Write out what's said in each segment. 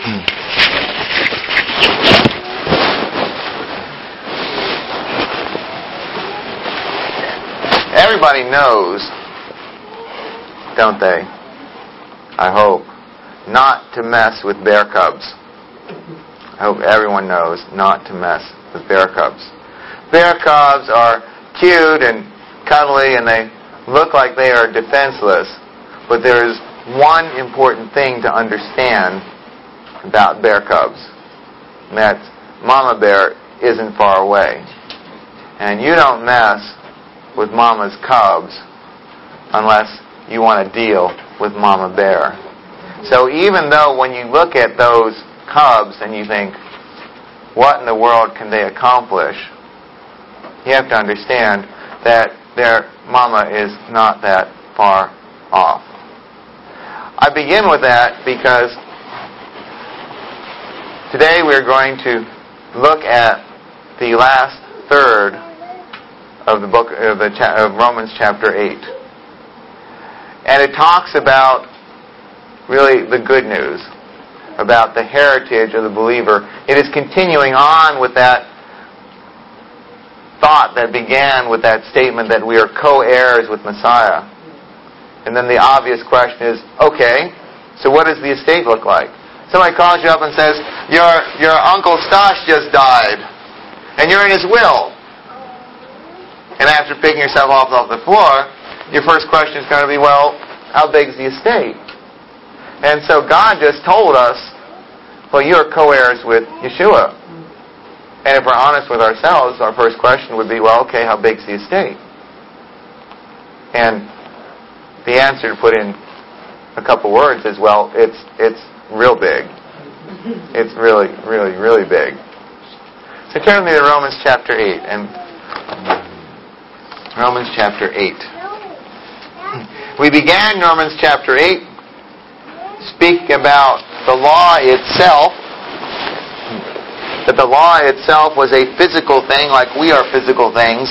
Everybody knows, don't they? I hope, not to mess with bear cubs. I hope everyone knows not to mess with bear cubs. Bear cubs are cute and cuddly and they look like they are defenseless. But there is one important thing to understand about bear cubs. And that's Mama Bear isn't far away. And you don't mess with Mama's cubs unless you want to deal with Mama Bear. So even though when you look at those cubs and you think, what in the world can they accomplish? You have to understand that their mama is not that far off. I begin with that because today we're going to look at the last third of the book of Romans chapter 8. And it talks about really the good news, about the heritage of the believer. It is continuing on with that thought that began with that statement that we are co-heirs with Messiah. And then the obvious question is, okay, so what does the estate look like? Somebody calls you up and says, your Uncle Stosh just died, and you're in his will. And after picking yourself off the floor, your first question is going to be, well, how big is the estate? And so God just told us, well, you're co-heirs with Yeshua. And if we're honest with ourselves, our first question would be, well, okay, how big's the estate? And the answer to put in a couple words is, well, it's real big. It's really, really, really big. So turn with me to Romans chapter 8. And Romans chapter 8. We began Romans chapter 8 speaking about the law itself, that the law itself was a physical thing like we are physical things.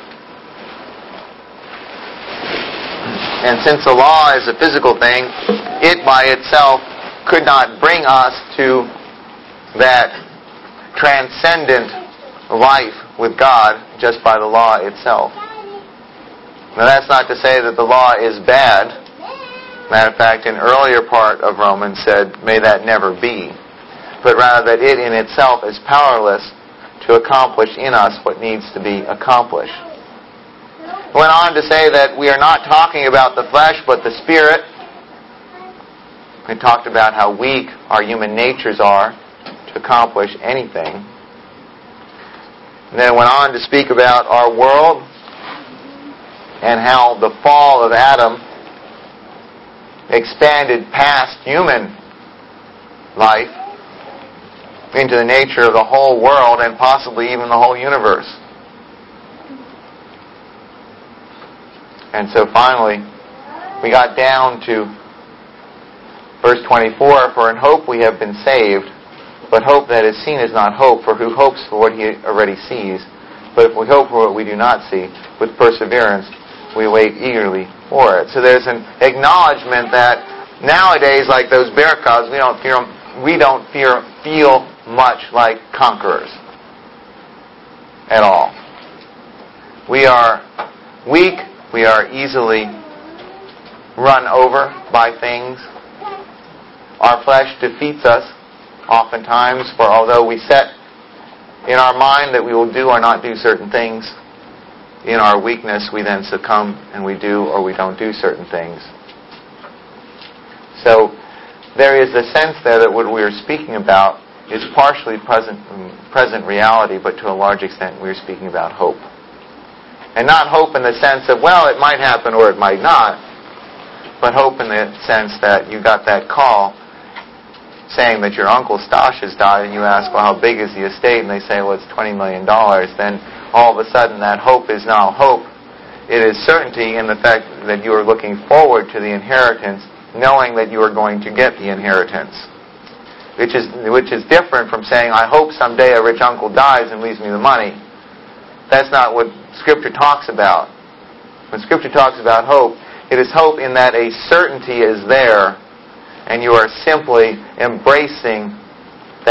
And since the law is a physical thing, it by itself could not bring us to that transcendent life with God just by the law itself. Now that's not to say that the law is bad. Matter of fact, an earlier part of Romans said, may that never be. But rather that it in itself is powerless to accomplish in us what needs to be accomplished. He went on to say that we are not talking about the flesh but the spirit. We talked about how weak our human natures are to accomplish anything. And then it went on to speak about our world and how the fall of Adam expanded past human life into the nature of the whole world and possibly even the whole universe. And so finally, we got down to verse 24, for in hope we have been saved, but hope that is seen is not hope, for who hopes for what he already sees? But if we hope for what we do not see, with perseverance we wait eagerly for it. So there's an acknowledgement that nowadays, like those bear cubs, we don't feel much like conquerors at all. We are weak. We are easily run over by things. Our flesh defeats us oftentimes, for although we set in our mind that we will do or not do certain things, in our weakness we then succumb and we do or we don't do certain things. So there is a sense there that what we are speaking about is partially present reality, but to a large extent we are speaking about hope. And not hope in the sense of, well, it might happen or it might not, but hope in the sense that you got that call saying that your Uncle Stosh has died, and you ask, well, how big is the estate? And they say, well, it's $20 million. Then all of a sudden that hope is now hope. It is certainty in the fact that you are looking forward to the inheritance, knowing that you are going to get the inheritance. Which is different from saying, I hope someday a rich uncle dies and leaves me the money. That's not what Scripture talks about. When Scripture talks about hope, it is hope in that a certainty is there, and you are simply embracing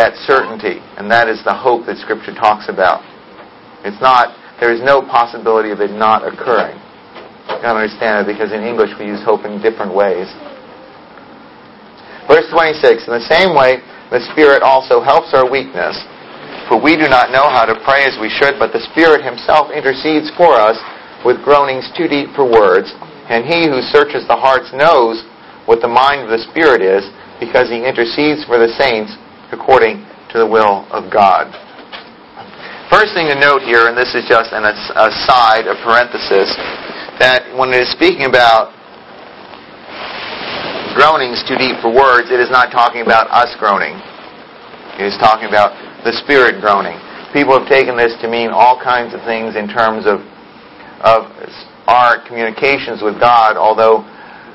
that certainty, and that is the hope that Scripture talks about. There is no possibility of it not occurring. You don't understand it because in English we use hope in different ways. Verse 26, in the same way, the Spirit also helps our weakness. For we do not know how to pray as we should, but the Spirit Himself intercedes for us with groanings too deep for words. And He who searches the hearts knows what the mind of the Spirit is, because He intercedes for the saints according to the will of God. First thing to note here, and this is just an aside, a parenthesis, that when it is speaking about groanings too deep for words, it is not talking about us groaning. It is talking about the Spirit groaning. People have taken this to mean all kinds of things in terms of our communications with God, although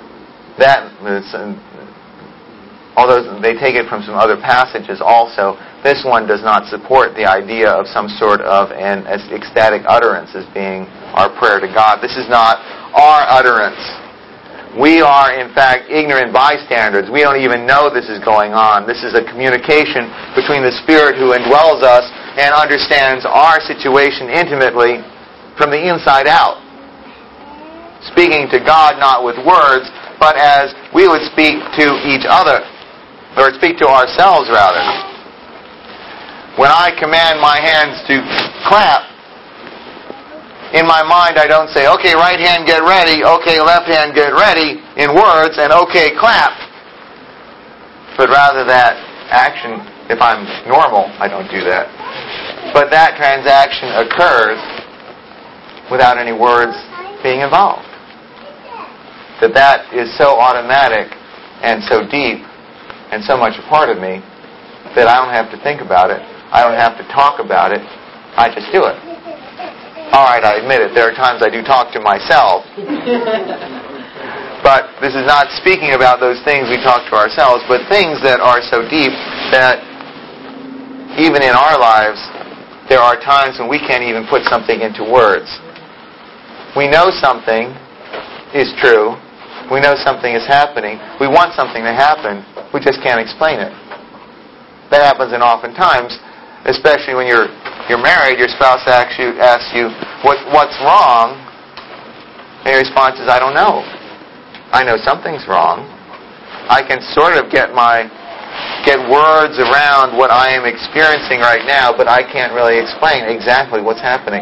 they take it from some other passages also. This one does not support the idea of some sort of an ecstatic utterance as being our prayer to God. This is not our utterance. We are, in fact, ignorant bystanders. We don't even know this is going on. This is a communication between the Spirit who indwells us and understands our situation intimately from the inside out. Speaking to God not with words, but as we would speak to each other, or speak to ourselves rather. When I command my hands to clap, in my mind I don't say, okay, right hand get ready, okay, left hand get ready, in words, and okay, clap. But rather that action, if I'm normal, I don't do that. But that transaction occurs without any words being involved. That is so automatic and so deep and so much a part of me that I don't have to think about it. I don't have to talk about it. I just do it. All right, I admit it. There are times I do talk to myself. But this is not speaking about those things we talk to ourselves, but things that are so deep that even in our lives, there are times when we can't even put something into words. We know something is true. We know something is happening. We want something to happen. We just can't explain it. That happens, and oftentimes, especially when you're married, your spouse asks you, what's wrong? And your response is, I don't know. I know something's wrong. I can sort of get words around what I am experiencing right now, but I can't really explain exactly what's happening.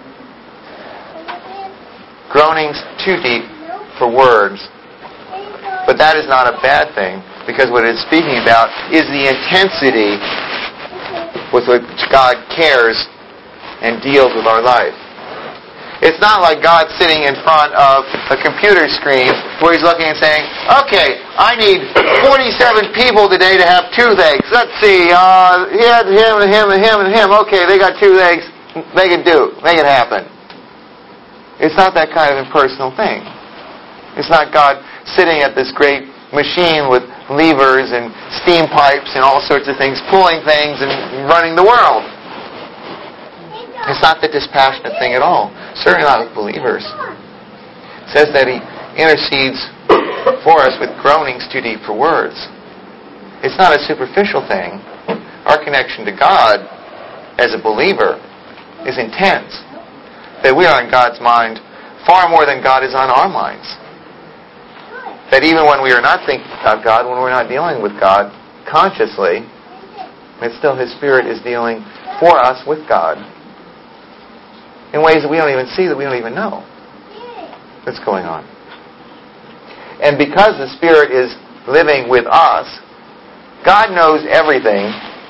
Groanings too deep for words. But that is not a bad thing, because what it is speaking about is the intensity with which God cares and deals with our life. It's not like God sitting in front of a computer screen where He's looking and saying, okay, I need 47 people today to have toothaches. Let's see, he had him and him and him and him. Okay, they got toothaches. Make it happen. It's not that kind of impersonal thing. It's not God sitting at this great machine with levers and steam pipes and all sorts of things, pulling things and running the world. It's not that dispassionate thing at all. Certainly not with believers. It says that He intercedes for us with groanings too deep for words. It's not a superficial thing. Our connection to God as a believer is intense. That we are in God's mind far more than God is on our minds. That even when we are not thinking about God, when we're not dealing with God consciously, it's still His Spirit is dealing for us with God in ways that we don't even see, that we don't even know that's going on. And because the Spirit is living with us, God knows everything,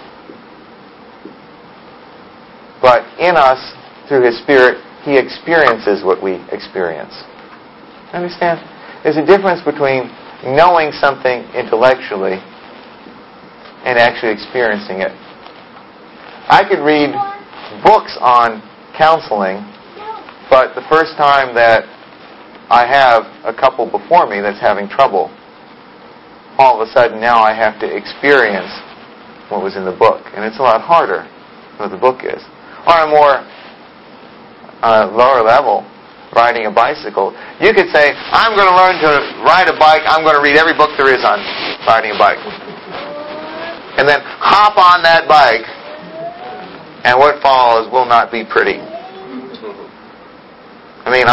but in us, through His Spirit, He experiences what we experience. Understand? There's a difference between knowing something intellectually and actually experiencing it. I could read books on counseling, but the first time that I have a couple before me that's having trouble, all of a sudden now I have to experience what was in the book. And it's a lot harder than what the book is. On a more lower level, riding a bicycle, you could say, I'm going to learn to ride a bike, I'm going to read every book there is on riding a bike. And and then hop on that bike, and what follows will not be pretty. I mean,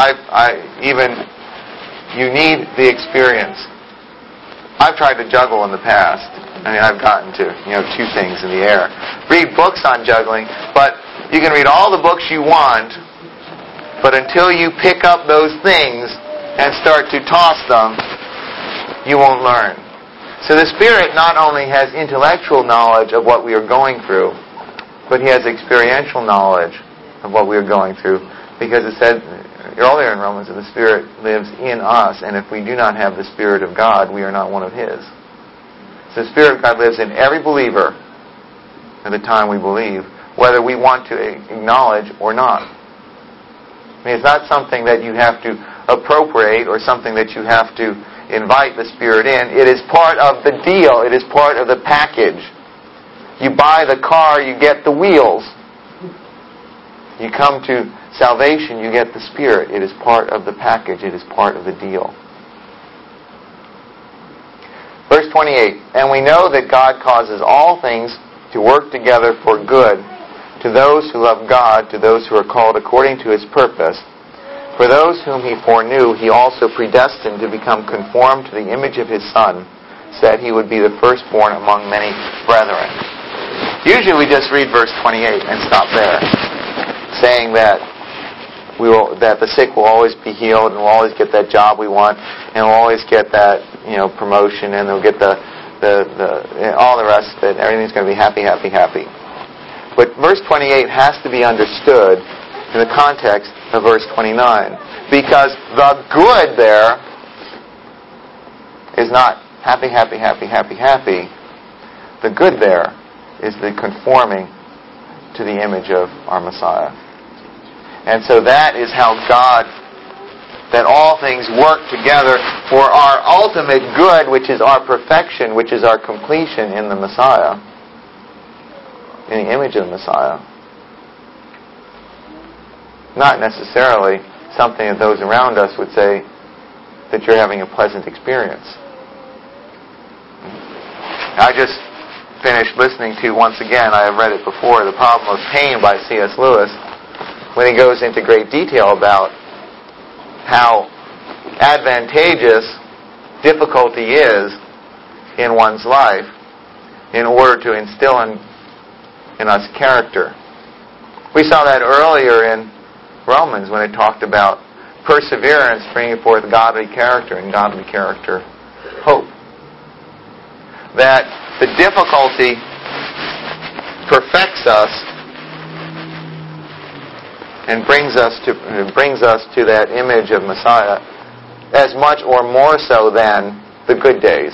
you need the experience. I've tried to juggle in the past. I mean, I've gotten to, 2 things in the air. Read books on juggling, but you can read all the books you want, but until you pick up those things and start to toss them, you won't learn. So the Spirit not only has intellectual knowledge of what we are going through, but He has experiential knowledge of what we are going through, because it said earlier in Romans that the Spirit lives in us, and if we do not have the Spirit of God, we are not one of His. So the Spirit of God lives in every believer at the time we believe, whether we want to acknowledge or not. I mean, it's not something that you have to appropriate or something that you have to invite the Spirit in. It is part of the deal. It is part of the package. You buy the car, you get the wheels. You come to salvation, you get the Spirit. It is part of the package. It is part of the deal. Verse 28, and we know that God causes all things to work together for good to those who love God, to those who are called according to His purpose. For those whom He foreknew, He also predestined to become conformed to the image of His Son, so that He would be the firstborn among many brethren. Usually we just read verse 28 and stop there, saying that that the sick will always be healed, and we'll always get that job we want, and we'll always get that promotion, and we'll get the all the rest of it. Everything's going to be happy, happy, happy. But verse 28 has to be understood in the context of verse 29, because the good there is not happy, happy, happy, happy, happy. The good there is the conforming to the image of our Messiah. And so that is how God, that all things work together for our ultimate good, which is our perfection, which is our completion in the Messiah, in the image of the Messiah. Not necessarily something that those around us would say that you're having a pleasant experience. I just finished listening to, once again, I have read it before, The Problem of Pain by C.S. Lewis, when he goes into great detail about how advantageous difficulty is in one's life in order to instill in us character. We saw that earlier in Romans when it talked about perseverance bringing forth godly character, and godly character hope. That the difficulty perfects us and brings us to that image of Messiah as much or more so than the good days.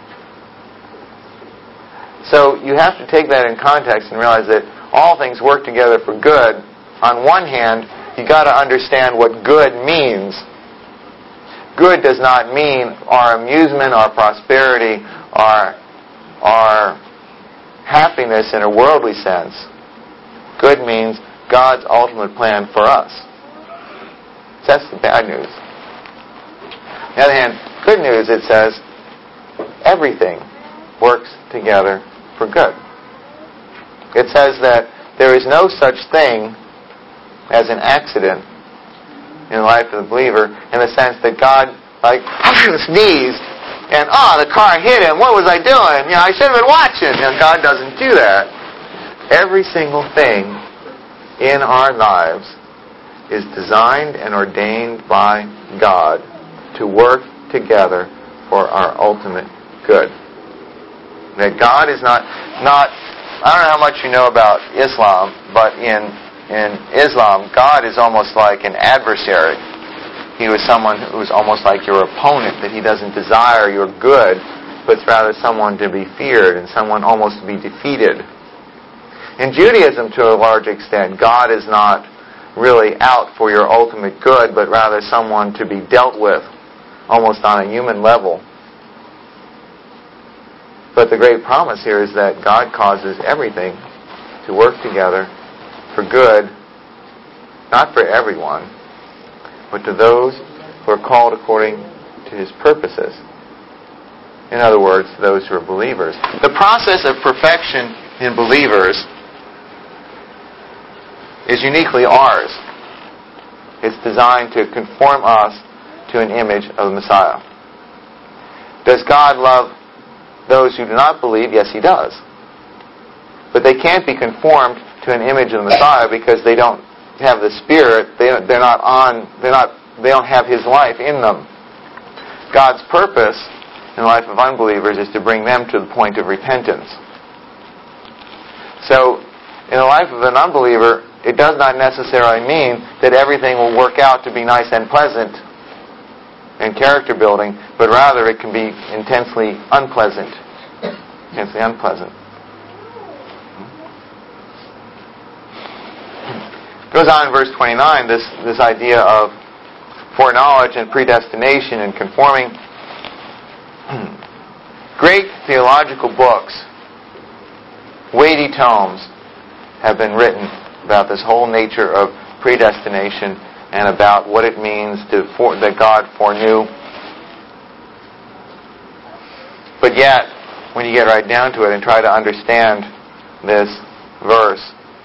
So you have to take that in context and realize that all things work together for good. On one hand, you got to understand what good means. Good does not mean our amusement, our prosperity, our happiness in a worldly sense. Good means God's ultimate plan for us. So that's the bad news. On the other hand, good news, it says, everything works together for good. It says that there is no such thing as an accident in the life of the believer, in the sense that God, I'm going to sneeze, and the car hit him. What was I doing? I should have been watching. God doesn't do that. Every single thing in our lives is designed and ordained by God to work together for our ultimate good. That God is not I don't know how much you know about Islam, but in Islam, God is almost like an adversary. He was someone who's almost like your opponent, that He doesn't desire your good, but rather someone to be feared and someone almost to be defeated. In Judaism, to a large extent, God is not really out for your ultimate good, but rather someone to be dealt with, almost on a human level. But the great promise here is that God causes everything to work together for good, not for everyone, but to those who are called according to His purposes. in other words, those who are believers. The process of perfection in believers is uniquely ours. It's designed to conform us to an image of the Messiah. Does God love those who do not believe? Yes, He does. But they can't be conformed to an image of the Messiah because they don't have the Spirit. They don't have His life in them. God's purpose in the life of unbelievers is to bring them to the point of repentance. So, in the life of an unbeliever, it does not necessarily mean that everything will work out to be nice and pleasant and character building, but rather it can be intensely unpleasant. Intensely unpleasant. Goes on in verse 29, this idea of foreknowledge and predestination and conforming. Great theological books, weighty tomes, have been written about this whole nature of predestination and about what it means that God foreknew. But yet, when you get right down to it and try to understand this verse,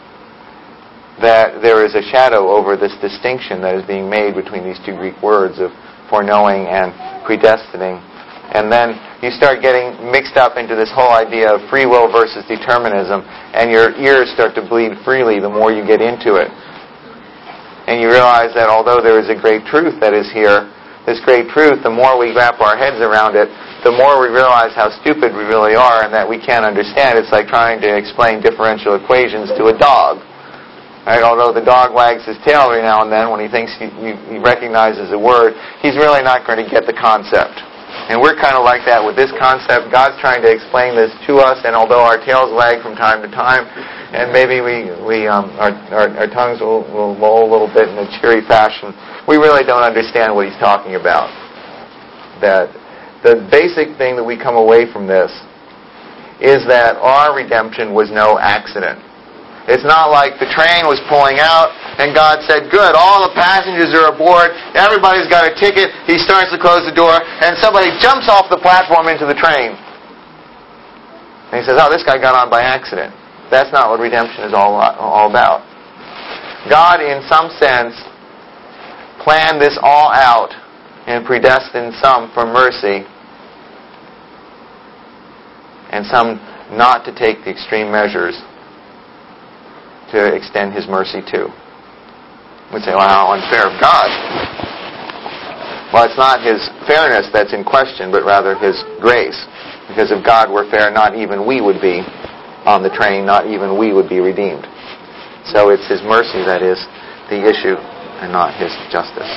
that there is a shadow over this distinction that is being made between these two Greek words of foreknowing and predestining. And then you start getting mixed up into this whole idea of free will versus determinism, and your ears start to bleed freely the more you get into it. And you realize that although there is a great truth that is here, this great truth, the more we wrap our heads around it, the more we realize how stupid we really are and that we can't understand. It's like trying to explain differential equations to a dog. Right? Although the dog wags his tail every now and then when he thinks he recognizes a word, he's really not going to get the concept. And we're kind of like that with this concept. God's trying to explain this to us, and although our tails wag from time to time, and maybe our tongues will roll a little bit in a cheery fashion, we really don't understand what He's talking about. That the basic thing that we come away from this is that our redemption was no accident. It's not like the train was pulling out and God said, good, all the passengers are aboard, everybody's got a ticket, He starts to close the door, and somebody jumps off the platform into the train. And He says, oh, this guy got on by accident. That's not what redemption is all about. God, in some sense, planned this all out and predestined some for mercy and some not to take the extreme measures to extend His mercy to. We say, well, how unfair of God. Well, it's not His fairness that's in question, but rather His grace. Because if God were fair, not even we would be on the train, not even we would be redeemed. So it's His mercy that is the issue and not His justice.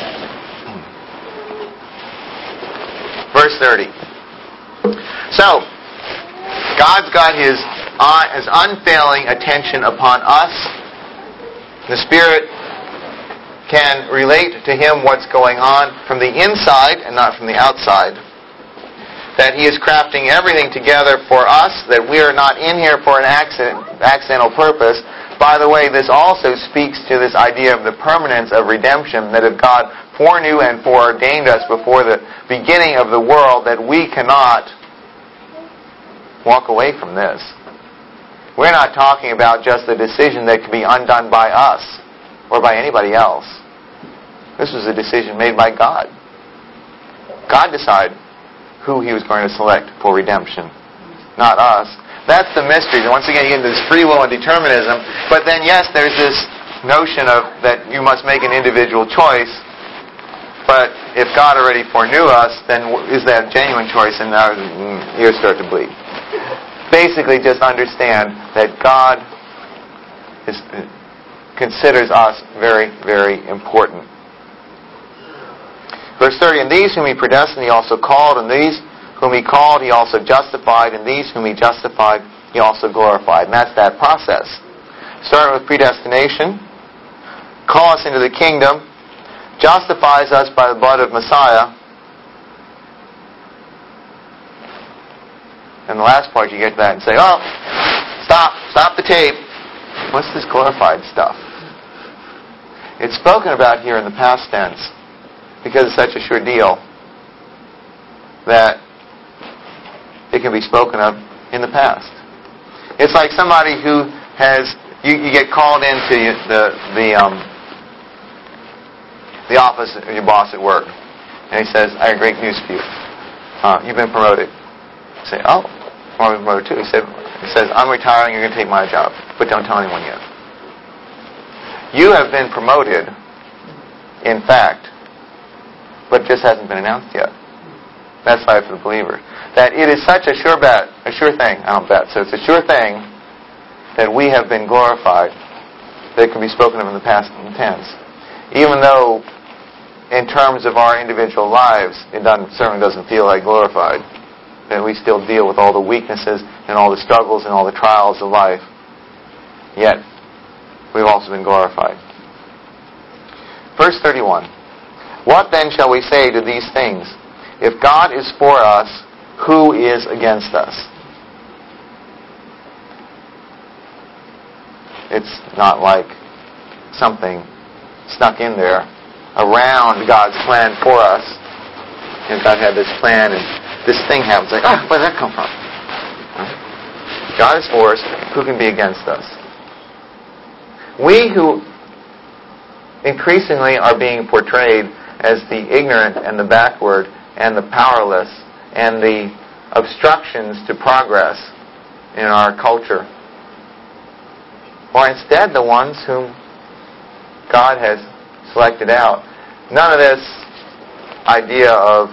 Verse 30. So, God's got His unfailing attention upon us. The Spirit can relate to Him what's going on from the inside and not from the outside. That He is crafting everything together for us, that we are not in here for an accidental purpose. By the way, this also speaks to this idea of the permanence of redemption, that if God foreknew and foreordained us before the beginning of the world, that we cannot walk away from this. We're not talking about just a decision that can be undone by us or by anybody else. This was a decision made by God. God decided who He was going to select for redemption, not us. That's the mystery. Once again, you get into this free will and determinism, but then yes, there's this notion of that you must make an individual choice, but if God already foreknew us, then is that a genuine choice? And now ears start to bleed. Basically, just understand that God considers us very, very important. Verse 30, and these whom He predestined, He also called, and these whom He called, He also justified, and these whom He justified, He also glorified. And that's that process. Starting with predestination, call us into the kingdom, justifies us by the blood of Messiah. And the last part, you get to that and say, oh, stop the tape. What's this glorified stuff? It's spoken about here in the past tense because it's such a sure deal that it can be spoken of in the past. It's like somebody who has, you get called into the office of your boss at work, and he says, I have great news for you. You've been promoted. You say, oh, I've been promoted too. He says, I'm retiring, you're going to take my job, but don't tell anyone yet. You have been promoted, in fact, but it just hasn't been announced yet. That's life for the believer. That it is such a sure thing, so it's a sure thing that we have been glorified, that it can be spoken of in the past tense. Even though, in terms of our individual lives, it certainly doesn't feel like glorified. That we still deal with all the weaknesses and all the struggles and all the trials of life. Yet, we've also been glorified. Verse 31. What then shall we say to these things? If God is for us, who is against us? It's not like something snuck in there around God's plan for us. And God had this plan and this thing happens. Like, where did that come from? God is for us. Who can be against us? We who increasingly are being portrayed as the ignorant and the backward and the powerless and the obstructions to progress in our culture, or instead the ones whom God has selected out. None of this idea of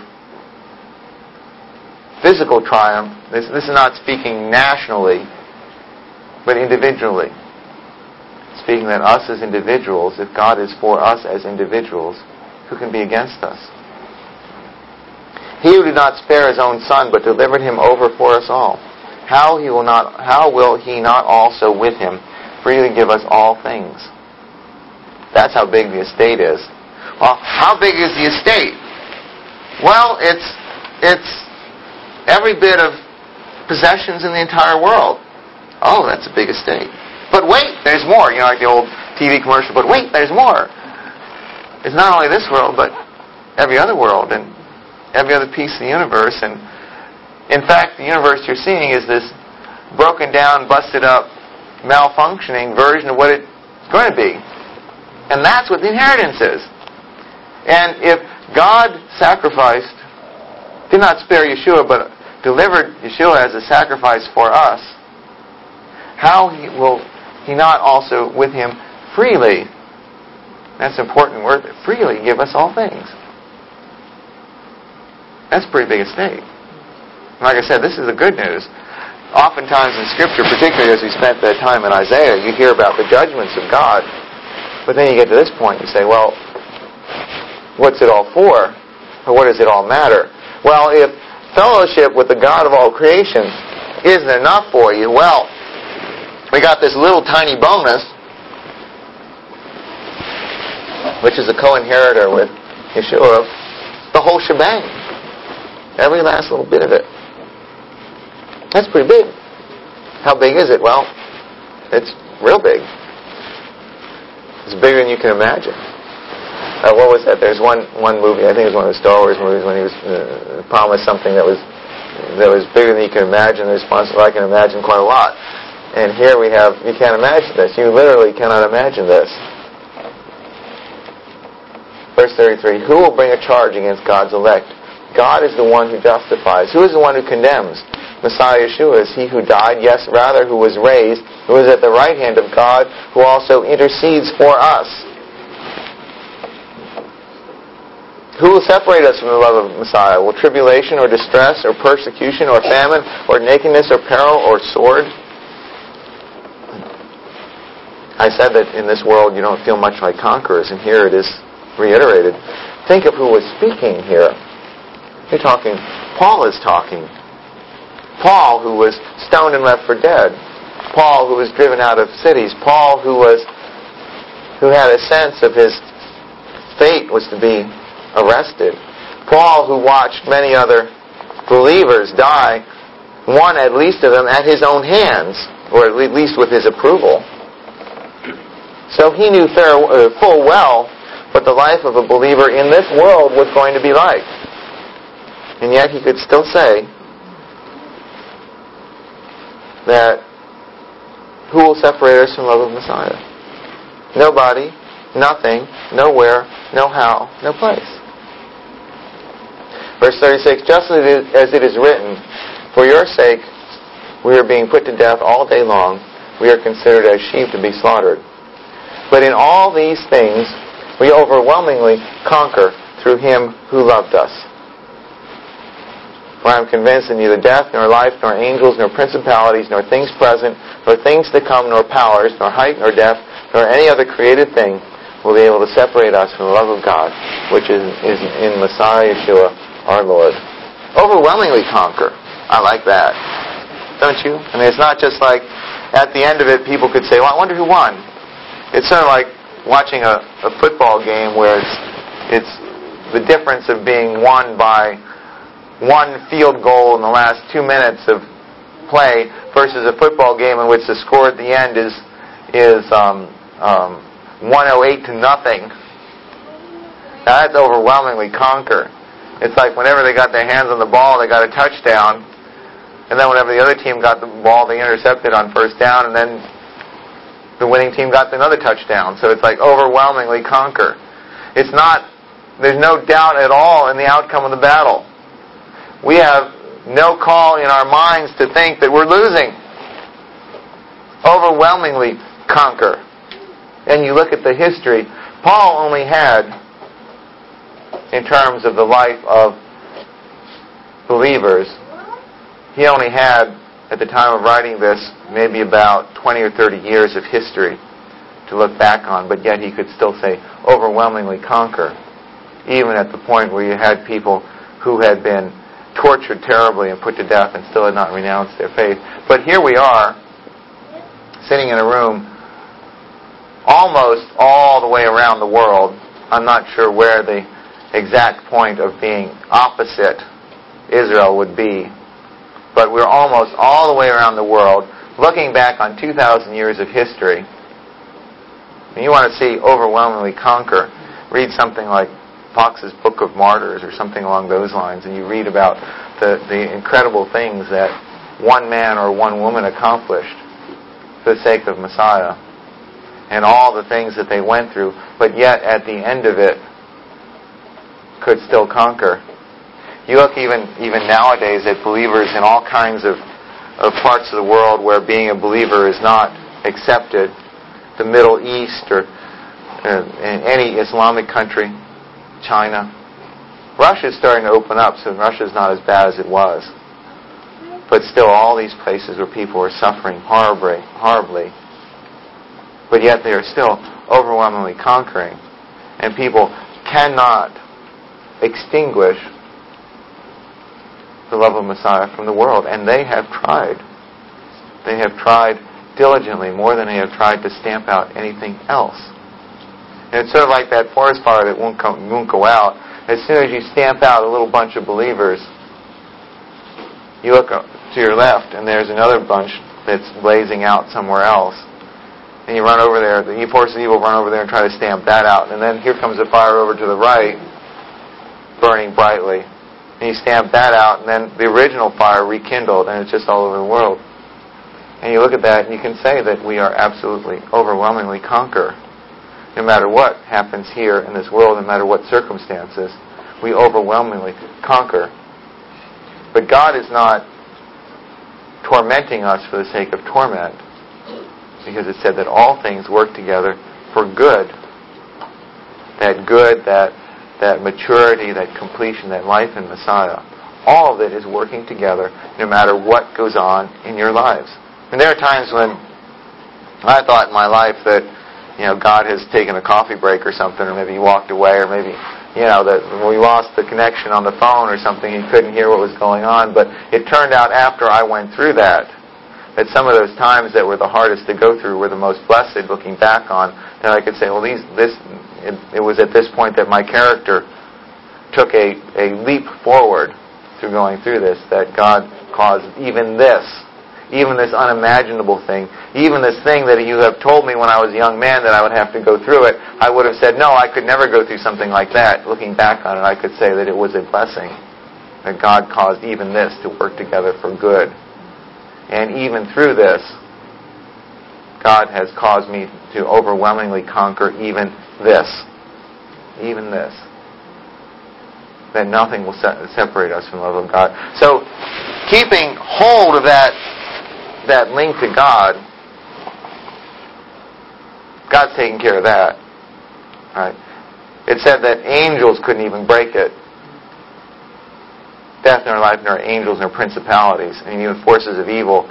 physical triumph, this is not speaking nationally, but individually. Speaking that us as individuals, if God is for us as individuals, who can be against us? He who did not spare his own son, but delivered him over for us all, how will he not also with him freely give us all things? That's how big the estate is. Well, how big is the estate? Well, it's every bit of possessions in the entire world. Oh, that's a big estate. But wait, there's more. You know, like the old TV commercial, but wait, there's more. It's not only this world, but every other world and every other piece of the universe. And in fact, the universe you're seeing is this broken down, busted up, malfunctioning version of what it's going to be. And that's what the inheritance is. And if God sacrificed, did not spare Yeshua, but delivered Yeshua as a sacrifice for us, how will He not also with Him freely, that's an important word, freely give us all things? That's a pretty big estate. Like I said, this is the good news. Oftentimes in Scripture, particularly as we spent that time in Isaiah, you hear about the judgments of God. But then you get to this point, you say, well, what's it all for? Or what does it all matter? Well, if fellowship with the God of all creation isn't enough for you, well, we got this little tiny bonus, which is a co-inheritor with Yeshua, the whole shebang. Every last little bit of it. That's pretty big. How big is it? Well, it's real big. It's bigger than you can imagine. What was that? There's one movie, I think it was one of the Star Wars movies, when he was promised something that was bigger than you can imagine. The response was, I can imagine quite a lot. And here we have, you can't imagine this. You literally cannot imagine this. Verse 33, who will bring a charge against God's elect? God is the one who justifies. Who is the one who condemns? Messiah Yeshua is He who died, yes, rather, who was raised, who is at the right hand of God, who also intercedes for us. Who will separate us from the love of Messiah? Will tribulation or distress or persecution or famine or nakedness or peril or sword? I said that in this world you don't feel much like conquerors, and here it is reiterated. Think of who was speaking here. You're talking, Paul is talking. Paul, who was stoned and left for dead. Paul, who was driven out of cities. Paul, who had a sense of his fate was to be arrested. Paul, who watched many other believers die, one at least of them at his own hands, or at least with his approval. So he knew full well what the life of a believer in this world was going to be like. And yet he could still say, that who will separate us from the love of Messiah? Nobody, nothing, nowhere, no how, no place. Verse 36, just as it is written, for your sake we are being put to death all day long. We are considered as sheep to be slaughtered. But in all these things we overwhelmingly conquer through Him who loved us. For I am convinced that neither death, nor life, nor angels, nor principalities, nor things present, nor things to come, nor powers, nor height, nor depth, nor any other created thing will be able to separate us from the love of God, which is in Messiah Yeshua, our Lord. Overwhelmingly conquer. I like that. Don't you? I mean, it's not just like, at the end of it, people could say, well, I wonder who won. It's sort of like watching a football game where it's the difference of being won by one field goal in the last 2 minutes of play versus a football game in which the score at the end is 108 to nothing. Now that's overwhelmingly conquer. It's like whenever they got their hands on the ball, they got a touchdown, and then whenever the other team got the ball, they intercepted on first down, and then the winning team got another touchdown. So it's like overwhelmingly conquer. It's not. There's no doubt at all in the outcome of the battle. We have no call in our minds to think that we're losing. Overwhelmingly conquer. And you look at the history, Paul only had, in terms of the life of believers, he only had, at the time of writing this, maybe about 20 or 30 years of history to look back on, but yet he could still say, overwhelmingly conquer. Even at the point where you had people who had been tortured terribly and put to death and still had not renounced their faith. But here we are, sitting in a room almost all the way around the world. I'm not sure where the exact point of being opposite Israel would be, but we're almost all the way around the world, looking back on 2,000 years of history. And you want to see overwhelmingly conquer, read something like Fox's Book of Martyrs or something along those lines, and you read about the incredible things that one man or one woman accomplished for the sake of Messiah, and all the things that they went through, but yet at the end of it could still conquer. You look even nowadays at believers in all kinds of parts of the world where being a believer is not accepted, the Middle East or in any Islamic country, China. Russia's starting to open up, so Russia's not as bad as it was. But still, all these places where people are suffering horribly, but yet they are still overwhelmingly conquering. And people cannot extinguish the love of Messiah from the world. And they have tried. They have tried diligently, more than they have tried to stamp out anything else. And it's sort of like that forest fire that won't go out. As soon as you stamp out a little bunch of believers, you look up to your left and there's another bunch that's blazing out somewhere else. And you run over there, the forces of evil run over there and try to stamp that out. And then here comes a fire over to the right, burning brightly. And you stamp that out, and then the original fire rekindled, and it's just all over the world. And you look at that and you can say that we are absolutely, overwhelmingly conquer. No matter what happens here in this world, no matter what circumstances, we overwhelmingly conquer. But God is not tormenting us for the sake of torment, because it said that all things work together for good. That good, that maturity, that completion, that life in Messiah, all of it is working together no matter what goes on in your lives. And there are times when I thought in my life that God has taken a coffee break or something, or maybe he walked away, or maybe, that we lost the connection on the phone or something, he couldn't hear what was going on. But it turned out after I went through that some of those times that were the hardest to go through were the most blessed, looking back on. And I could say, well, it was at this point that my character took a leap forward through going through this, that God caused even this unimaginable thing, even this thing that you have told me when I was a young man that I would have to go through it, I would have said, no, I could never go through something like that. Looking back on it, I could say that it was a blessing, that God caused even this to work together for good. And even through this, God has caused me to overwhelmingly conquer even this. Even this. That nothing will separate us from the love of God. So, keeping hold of that link to God, God's taking care of that. Right? It said that angels couldn't even break it. Death nor life nor angels nor principalities and even forces of evil.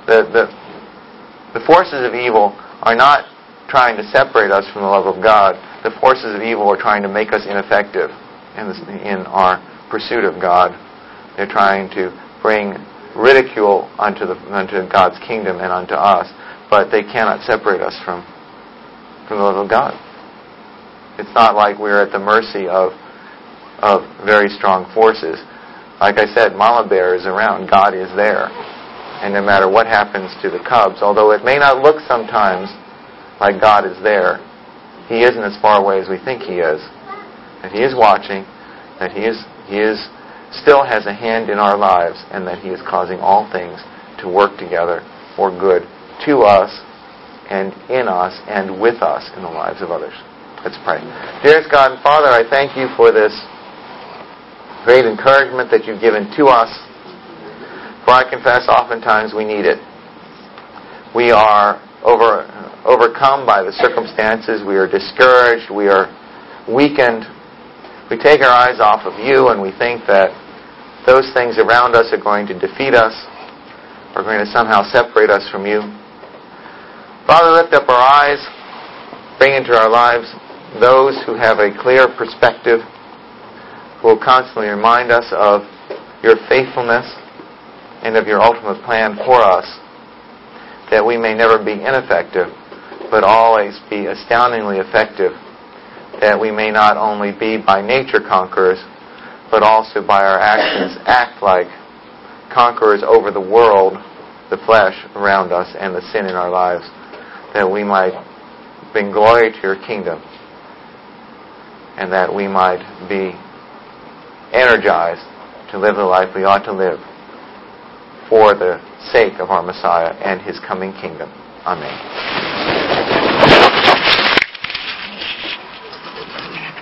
The forces of evil are not trying to separate us from the love of God. The forces of evil are trying to make us ineffective in our pursuit of God. They're trying to bring ridicule unto God's kingdom and unto us, but they cannot separate us from the love of God. It's not like we're at the mercy of very strong forces. Like I said, Mama Bear is around. God is there. And no matter what happens to the cubs, although it may not look sometimes like God is there, He isn't as far away as we think He is. That He is watching, that He still has a hand in our lives, and that He is causing all things to work together for good to us and in us and with us in the lives of others. Let's pray. Dearest God and Father, I thank You for this great encouragement that You've given to us. For I confess oftentimes we need it. We are overcome by the circumstances. We are discouraged. We are weakened. We take our eyes off of You and we think that those things around us are going to defeat us, are going to somehow separate us from You. Father, lift up our eyes, bring into our lives those who have a clear perspective, who will constantly remind us of Your faithfulness and of Your ultimate plan for us, that we may never be ineffective, but always be astoundingly effective, that we may not only be by nature conquerors, but also by our actions act like conquerors over the world, the flesh around us, and the sin in our lives, that we might bring glory to Your kingdom, and that we might be energized to live the life we ought to live for the sake of our Messiah and His coming kingdom. Amen.